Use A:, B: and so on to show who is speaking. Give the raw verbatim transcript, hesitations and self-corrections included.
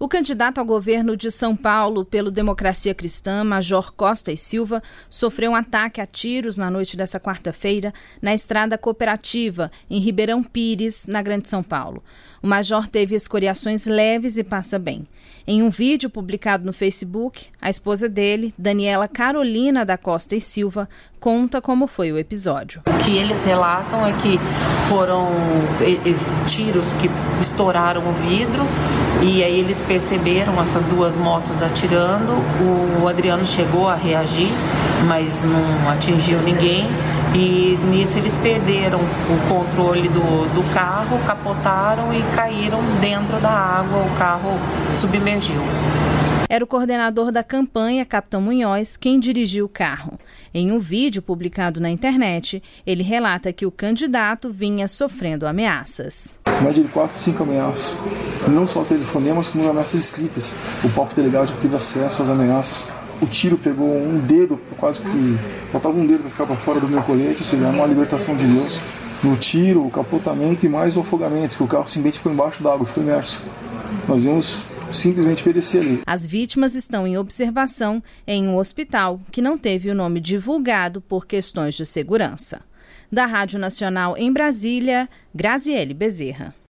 A: O candidato ao governo de São Paulo pelo Democracia Cristã, Major Costa e Silva, sofreu um ataque a tiros na noite dessa quarta-feira na Estrada Cooperativa, em Ribeirão Pires, na Grande São Paulo. O major teve escoriações leves e passa bem. Em um vídeo publicado no Facebook, a esposa dele, Daniela Carolina da Costa e Silva, conta como foi o episódio.
B: O que eles relatam é que foram tiros que estouraram o vidro e aí eles perceberam essas duas motos atirando. O Adriano chegou a reagir, mas não atingiu ninguém. E nisso eles perderam o controle do, do carro, capotaram e caíram dentro da água, o carro submergiu.
A: Era o coordenador da campanha, Capitão Munhoz, quem dirigiu o carro. Em um vídeo publicado na internet, ele relata que o candidato vinha sofrendo ameaças.
C: Mais de quatro, cinco ameaças. Não só telefonemas, como ameaças escritas. O próprio delegado já teve acesso às ameaças. O tiro pegou um dedo, quase que faltava um dedo para ficar para fora do meu colete, ou seja, uma libertação de Deus. No tiro, o capotamento e mais o afogamento, que o carro simplesmente ficou embaixo d'água, ficou imerso. Nós íamos simplesmente perecer ali.
A: As vítimas estão em observação em um hospital que não teve o nome divulgado por questões de segurança. Da Rádio Nacional em Brasília, Graziele Bezerra.